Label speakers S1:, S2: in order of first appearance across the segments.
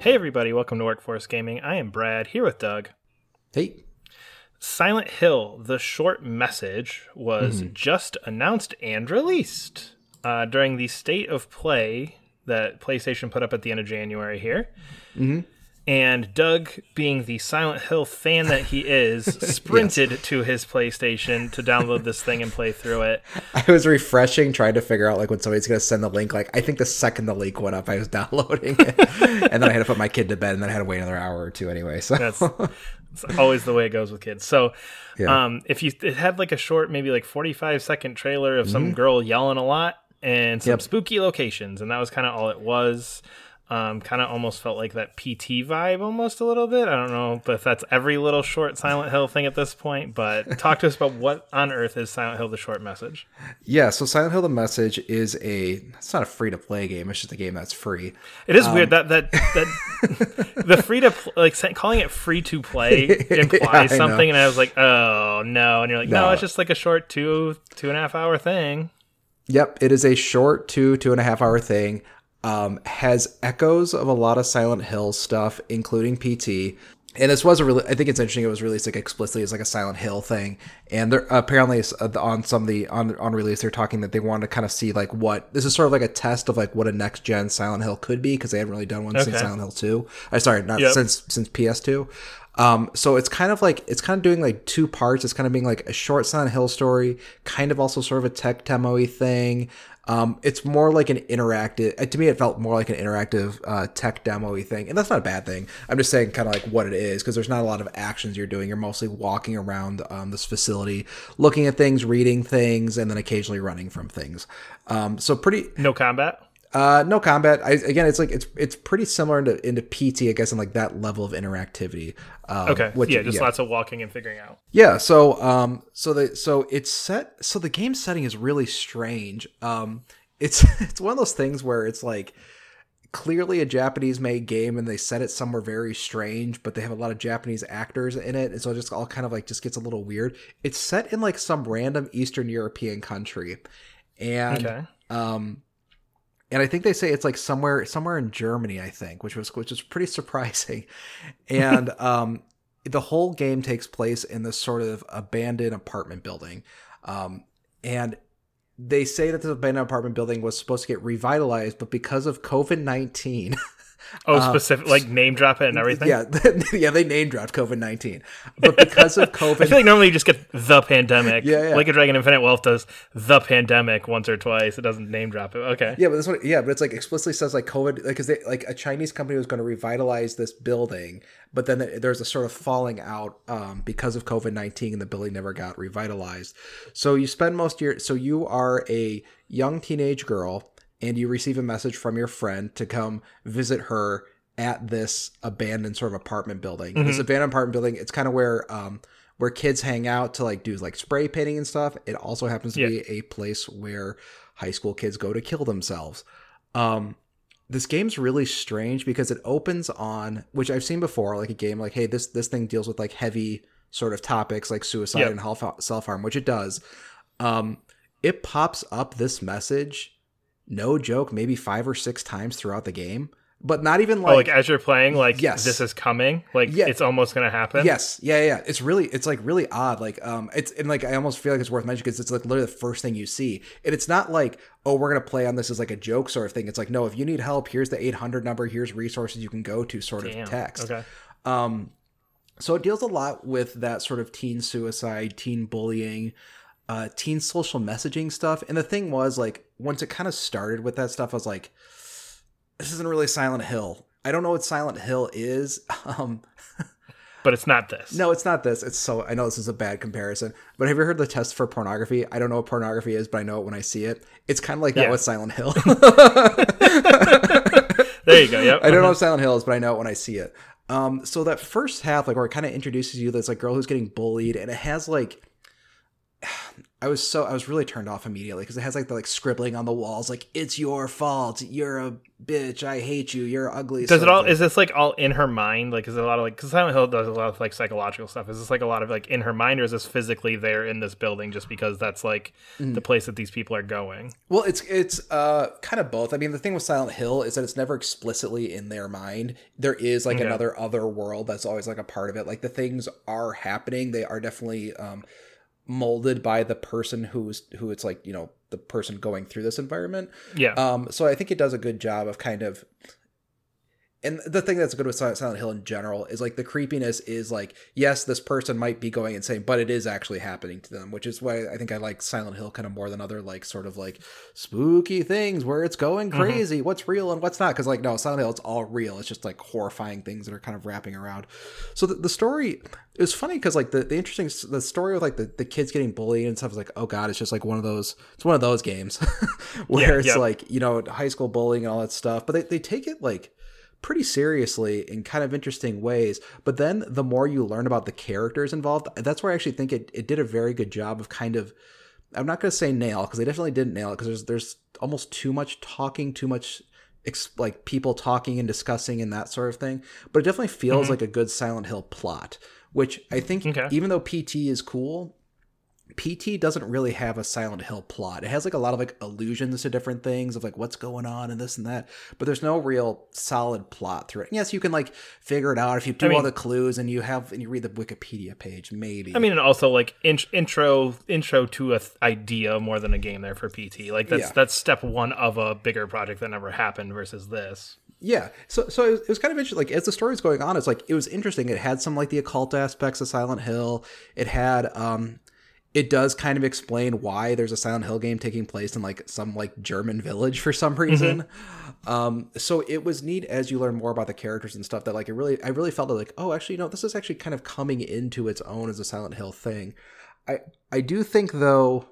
S1: Hey everybody, welcome to Workforce Gaming. I am Brad, here with Doug.
S2: Hey.
S1: Silent Hill, the short message, was just announced and released during the State of Play that PlayStation put up at the end of January here. And Doug, being the Silent Hill fan that he is, sprinted to his PlayStation to download this thing and play through it.
S2: I was refreshing, trying to figure out when somebody's going to send the link. I think the second the link went up, I was downloading it. And then I had to put my kid to bed, and then I had to wait another hour or two anyway. So
S1: That's always the way it goes with kids. So if it had a short, maybe 45-second trailer of some girl yelling a lot and some spooky locations, and that was kind of all it was. Kind of almost felt like that PT vibe almost a little bit. I don't know if that's every little short Silent Hill thing at this point, but talk to us about what on earth is Silent Hill the short message.
S2: Yeah, so Silent Hill the message is it's not a free-to-play game, it's just a game that's free.
S1: It is weird that the free-to-play, calling it free-to-play implies something, and I was like, oh, no. And you're like, no, it's just a short 2.5 hour thing.
S2: Yep, it is a short 2.5 hour thing. Has echoes of a lot of Silent Hill stuff, including PT. And this was I think it's interesting. It was released explicitly as a Silent Hill thing. And they're apparently on release, they're talking that they want to kind of see what this is sort of a test of what a next gen Silent Hill could be, because they haven't really done one since Silent Hill 2. Since PS2. So it's kind of doing two parts. It's kind of being a short Silent Hill story, kind of also sort of a tech demo-y thing. It's more like an interactive, to me it felt more like an interactive tech demo-y thing, and that's not a bad thing. I'm just saying kind of what it is, because there's not a lot of actions you're doing. You're mostly walking around this facility, looking at things, reading things, and then occasionally running from things. So pretty...
S1: No combat?
S2: No combat. It's pretty similar into PT, I guess, in that level of interactivity.
S1: Lots of walking and figuring out.
S2: Yeah. So it's set. So the game setting is really strange. It's one of those things where it's clearly a Japanese made game, and they set it somewhere very strange, but they have a lot of Japanese actors in it, and so it just all kind of just gets a little weird. It's set in some random Eastern European country, and and I think they say it's somewhere in Germany, I think, which is pretty surprising. And the whole game takes place in this sort of abandoned apartment building. And they say that this abandoned apartment building was supposed to get revitalized, but because of COVID-19...
S1: specific, name drop it and everything?
S2: Yeah, they name dropped COVID-19. But because of COVID...
S1: I feel normally you just get the pandemic.
S2: Yeah.
S1: Like a Dragon Infinite Wealth does the pandemic once or twice. It doesn't name drop it. Okay.
S2: Yeah, but this one, but it's explicitly says COVID, because they a Chinese company was going to revitalize this building, but then there's a sort of falling out because of COVID-19, and the building never got revitalized. So you spend you are a young teenage girl, and you receive a message from your friend to come visit her at this abandoned sort of apartment building. This abandoned apartment building, it's kind of where kids hang out to do spray painting and stuff. It also happens to be a place where high school kids go to kill themselves. This game's really strange because it opens on, which I've seen before, a game hey, this thing deals with heavy sort of topics like suicide and self-harm, which it does. It pops up this message, no joke, maybe 5 or 6 times throughout the game, but not even
S1: as you're playing,
S2: yes,
S1: this is coming, it's almost gonna happen.
S2: Yes, yeah. It's really odd. It's and I almost feel it's worth mentioning because it's literally the first thing you see, and it's not oh, we're gonna play on this as a joke sort of thing. It's no, if you need help, here's the 800 number, here's resources you can go to, sort of text.
S1: Okay.
S2: So it deals a lot with that sort of teen suicide, teen bullying, teen social messaging stuff. And the thing was, once it kind of started with that stuff, I was this isn't really Silent Hill. I don't know what Silent Hill is.
S1: But it's not this.
S2: No, it's not this. I know this is a bad comparison, but have you heard the test for pornography? I don't know what pornography is, but I know it when I see it. It's kind of that with Silent Hill.
S1: There you go. Yep.
S2: I don't know what Silent Hill is, but I know it when I see it. So that first half, where it kind of introduces you, this girl who's getting bullied, and it has I was really turned off immediately because it has like the scribbling on the walls, like it's your fault, you're a bitch, I hate you, you're ugly.
S1: Does it all? Is this like all in her mind? Like, is it a lot of like? Because Silent Hill does a lot of like psychological stuff. Is this like a lot of like in her mind, or is this physically there in this building just because that's like the place that these people are going?
S2: Well, it's kind of both. I mean, the thing with Silent Hill is that it's never explicitly in their mind. There is like another other world that's always like a part of it. Like the things are happening. They are definitely molded by the person who it's like, the person going through this environment.
S1: Yeah.
S2: So I think it does a good job of kind of, and the thing that's good with Silent Hill in general is like the creepiness is like, yes, this person might be going insane, but it is actually happening to them, which is why I think I like Silent Hill kind of more than other like sort of like spooky things where it's going crazy, what's real and what's not. Cause like, no, Silent Hill, it's all real. It's just like horrifying things that are kind of wrapping around. So the story is funny because like the story with like the kids getting bullied and stuff is like, oh God, it's just like one of those games where it's like, high school bullying and all that stuff, but they take it like pretty seriously in kind of interesting ways. But then the more you learn about the characters involved, that's where I actually think it did a very good job of kind of, I'm not going to say nail, because they definitely didn't nail it, because there's almost too much talking, too much like people talking and discussing and that sort of thing. But it definitely feels like a good Silent Hill plot, which I think even though PT is cool, PT doesn't really have a Silent Hill plot. It has like a lot of like allusions to different things of like what's going on and this and that, but there's no real solid plot through it. And yes, you can like figure it out if you do all the clues and you read the Wikipedia page, maybe.
S1: I mean, and also like intro to a idea more than a game there for PT. Like that's step one of a bigger project that never happened versus this.
S2: Yeah, so it was kind of interesting. Like as the story was going on, it's like it was interesting. It had some like the occult aspects of Silent Hill. It had it does kind of explain why there's a Silent Hill game taking place in like some like German village for some reason. So it was neat as you learn more about the characters and stuff that like I really felt like, oh, actually, this is actually kind of coming into its own as a Silent Hill thing. I do think though,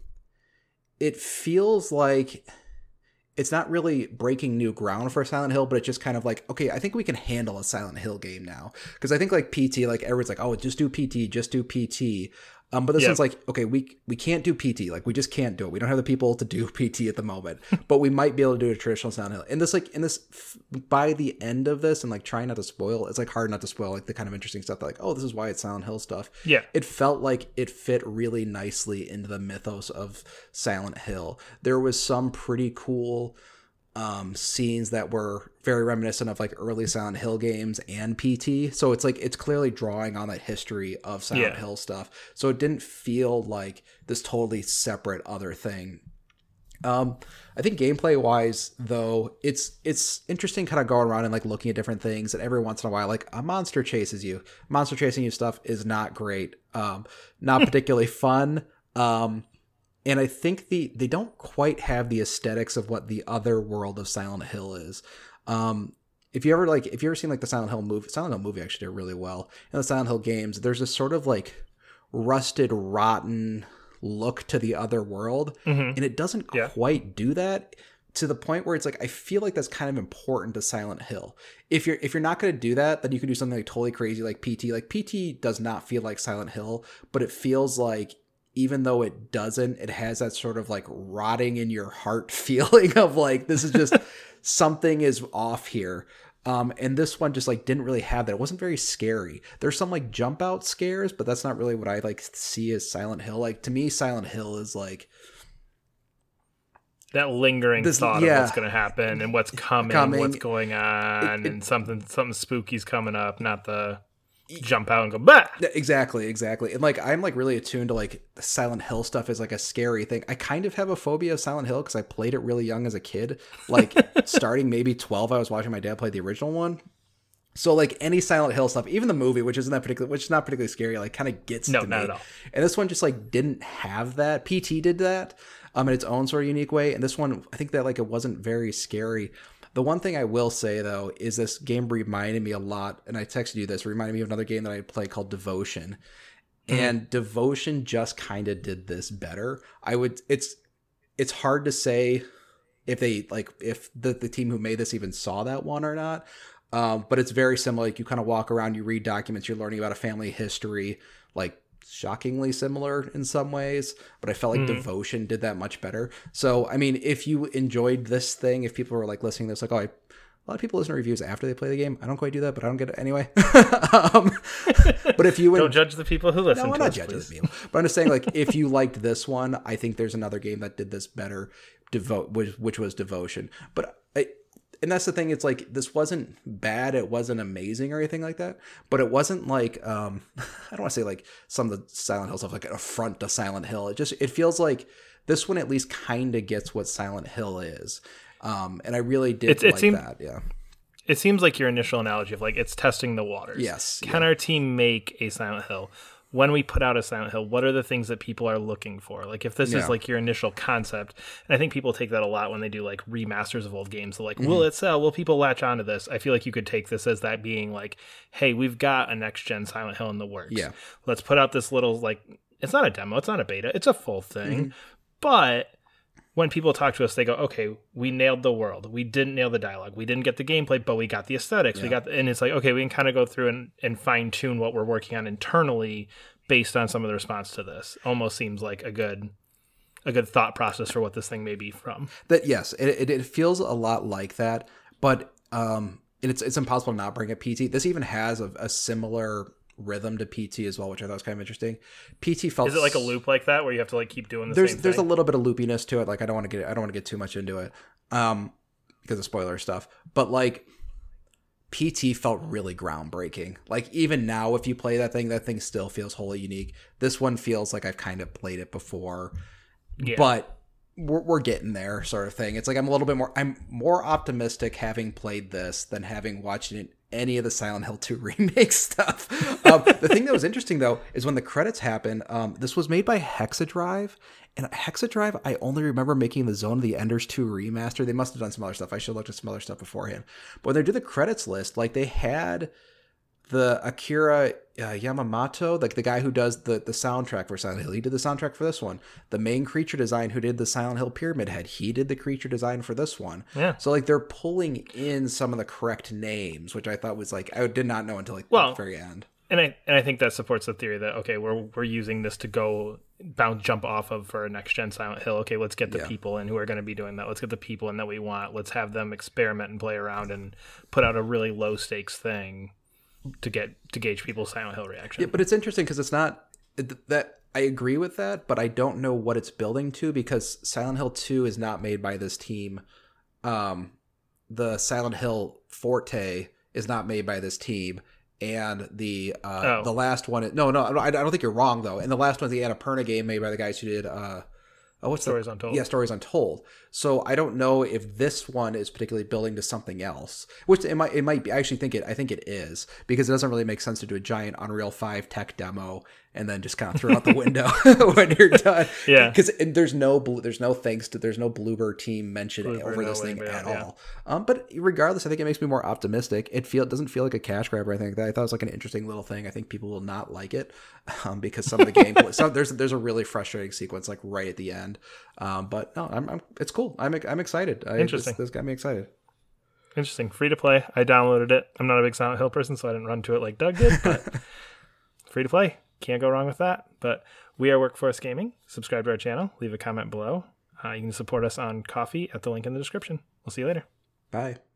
S2: it feels like it's not really breaking new ground for Silent Hill, but it's just kind of like, okay, I think we can handle a Silent Hill game now. Because I think like PT, like everyone's like, oh, just do PT. But this one's like, okay, we can't do PT. Like we just can't do it. We don't have the people to do PT at the moment, but we might be able to do a traditional Silent Hill. And this by the end of this, and like trying not to spoil, it's like hard not to spoil like the kind of interesting stuff that like, oh, this is why it's Silent Hill stuff.
S1: Yeah.
S2: It felt like it fit really nicely into the mythos of Silent Hill. There was some pretty cool scenes that were very reminiscent of like early Silent Hill games and PT. So it's like it's clearly drawing on that history of Silent Hill stuff. So it didn't feel like this totally separate other thing. I think gameplay wise though, it's interesting kind of going around and like looking at different things, and every once in a while like a monster chases you. Monster chasing you stuff is not great. Not particularly fun. And I think they don't quite have the aesthetics of what the other world of Silent Hill is. If you ever seen like the Silent Hill movie actually did really well. In the Silent Hill games, there's this sort of like rusted, rotten look to the other world, and it doesn't quite do that to the point where it's like I feel like that's kind of important to Silent Hill. If you're not going to do that, then you can do something like totally crazy like PT. Like PT does not feel like Silent Hill, but it feels like, even though it doesn't, it has that sort of like rotting in your heart feeling of like, this is just something is off here. And this one just like didn't really have that. It wasn't very scary. There's some like jump out scares, but that's not really what I like see as Silent Hill. Like to me, Silent Hill is like
S1: that lingering thought of what's going to happen and what's coming, what's going on, and something spooky's coming up, not the jump out and go bah.
S2: Exactly. And like I'm like really attuned to like the Silent Hill stuff is like a scary thing. I kind of have a phobia of Silent Hill because I played it really young as a kid. Like starting maybe 12, I was watching my dad play the original one. So like any Silent Hill stuff, even the movie, which is not particularly scary, like kind of gets to me.
S1: Not at all.
S2: And this one just like didn't have that. PT did that in its own sort of unique way. And this one, I think that like it wasn't very scary. The one thing I will say, though, is this game reminded me a lot, and I texted you this, it reminded me of another game that I played called Devotion. And Devotion just kind of did this better. It's hard to say if the team who made this even saw that one or not. But it's very similar. Like you kind of walk around, you read documents, you're learning about a family history, like shockingly similar in some ways, but I felt like Devotion did that much better. So, I mean, if you enjoyed this thing, if people were like listening to this, like, oh, a lot of people listen to reviews after they play the game. I don't quite do that, but I don't get it anyway. But if you
S1: don't judge the people who listen.
S2: No, we're not judging the people. But I'm just saying, like, if you liked this one, I think there's another game that did this better, which was Devotion. But and that's the thing. It's like this wasn't bad. It wasn't amazing or anything like that. But it wasn't like I don't want to say like some of the Silent Hill stuff like an affront to Silent Hill. It feels like this one at least kind of gets what Silent Hill is. And I really did that. Yeah.
S1: It seems like your initial analogy of like it's testing the waters.
S2: Yes.
S1: Can our team make a Silent Hill? When we put out a Silent Hill, what are the things that people are looking for? Like if this is like your initial concept, and I think people take that a lot when they do like remasters of old games. They're like, will it sell? Will people latch onto this? I feel like you could take this as that being like, hey, we've got a next gen Silent Hill in the works.
S2: Yeah.
S1: Let's put out this little like, it's not a demo, it's not a beta, it's a full thing. But when people talk to us, they go, okay, we nailed the world. We didn't nail the dialogue. We didn't get the gameplay, but we got the aesthetics. We got, and it's like, okay, we can kind of go through and fine tune what we're working on internally based on some of the response to this. Almost seems like a good thought process for what this thing may be from.
S2: That yes, it feels a lot like that, but it's impossible to not bring up PT. This even has a similar rhythm to PT as well, which I thought was kind of interesting. PT felt
S1: Is it like a loop like that where you have to like keep doing the same thing?
S2: There's a little bit of loopiness to it. Like I don't want to get too much into it because of spoiler stuff. But like PT felt really groundbreaking. Like even now, if you play that thing still feels wholly unique. This one feels like I've kind of played it before, but we're getting there, sort of thing. It's like I'm more optimistic having played this than having watched any of the Silent Hill 2 remake stuff. The thing that was interesting though is when the credits happen. This was made by Hexadrive, and Hexadrive I only remember making the Zone of the Enders 2 remaster. They must have done some other stuff. I should have looked at some other stuff beforehand. But when they did the credits list, like they had the Akira Yamamoto, like the guy who does the soundtrack for Silent Hill. He did the soundtrack for this one. The main creature design who did the Silent Hill Pyramid Head, he did the creature design for this one.
S1: Yeah.
S2: So like they're pulling in some of the correct names, which I thought was like I did not know until like the very end.
S1: And I think that supports the theory that okay, we're using this to jump off of for a next gen Silent Hill. Okay, let's get the people in who are going to be doing that. Let's get the people in that we want. Let's have them experiment and play around and put out a really low stakes thing to gauge people's Silent Hill reaction. Yeah,
S2: but it's interesting because it's not that I agree with that, but I don't know what it's building to because Silent Hill 2 is not made by this team. The Silent Hill Forte is not made by this team, and the last one. No, I don't think you're wrong though. And the last one is the Annapurna game made by the guys who did.
S1: Stories Untold.
S2: Yeah, Stories Untold. So I don't know if this one is particularly building to something else, which it might be. I think it is because it doesn't really make sense to do a giant Unreal 5 tech demo and then just kind of throw it out the window when you're done.
S1: Yeah,
S2: because there's no Bloober team mentioned over this thing at all. But regardless, I think it makes me more optimistic. It doesn't feel like a cash grab or anything like that. I thought it was like an interesting little thing. I think people will not like it because some of the gameplay. there's a really frustrating sequence like right at the end. But no, it's cool. I'm excited.
S1: Interesting.
S2: This got me excited.
S1: Interesting. Free to play. I downloaded it. I'm not a big Silent Hill person, so I didn't run to it like Doug did. But free to play. Can't go wrong with that. But we are Workforce Gaming. Subscribe to our channel. Leave a comment below. You can support us on Ko-fi at the link in the description. We'll see you later.
S2: Bye.